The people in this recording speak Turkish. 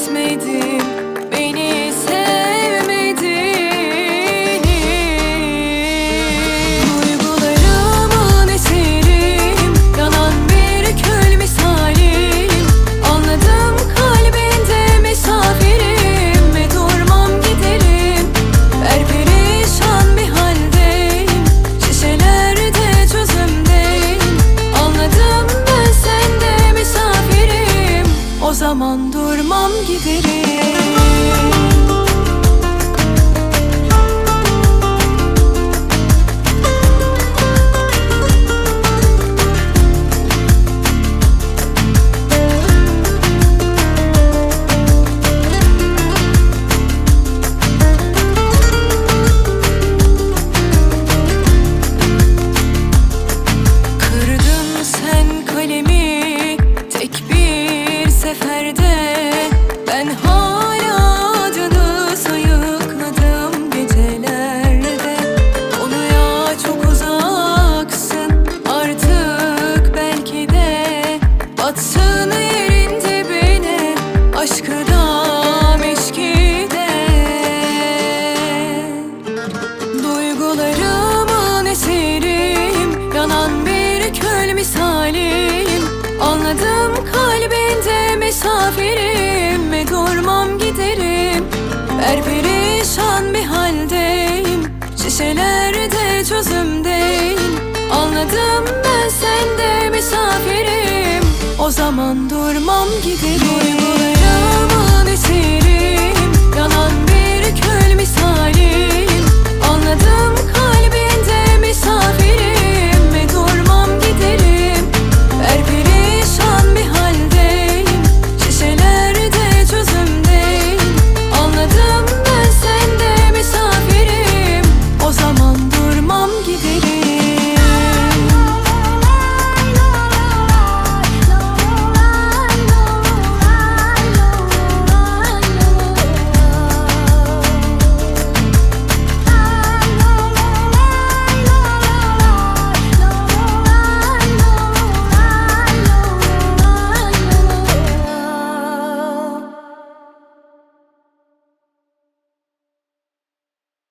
etmedin, beni sevmedin. Duygularımın esirim, yanan bir kül misalim. Anladım kalbinde misafirim ve durmam giderim. Perperişan bir haldeyim, şişelerde çözümdeyim. Anladım ben sende misafirim, o zaman durmam giderim. Kırdın sen kalemi tek bir seferde. Ben hala adını sayıkladım gecelerde. Konuya çok uzaksın artık, belki de batsın yerin dibine, aşkı da meşki de. Duygularımın esirim, yanan bir kül misalim. Anladım kalbinde misafirim ve durmam giderim. Perperişan bir haldeyim, şişelerde çözümdeyim. Anladım ben sende misafirim, o zaman durmam giderim.